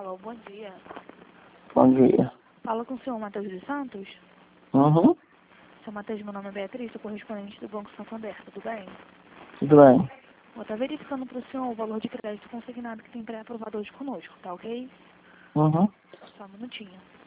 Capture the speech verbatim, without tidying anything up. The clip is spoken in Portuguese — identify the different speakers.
Speaker 1: Alô, bom dia.
Speaker 2: Bom dia.
Speaker 1: Fala com o senhor Matheus dos Santos?
Speaker 2: Uhum.
Speaker 1: Seu Matheus, meu nome é Beatriz, sou correspondente do Banco Santander, tudo bem?
Speaker 2: Tudo bem.
Speaker 1: Vou estar verificando para o senhor o valor de crédito consignado que tem pré-aprovado hoje conosco, tá ok?
Speaker 2: Uhum.
Speaker 1: Só um minutinho.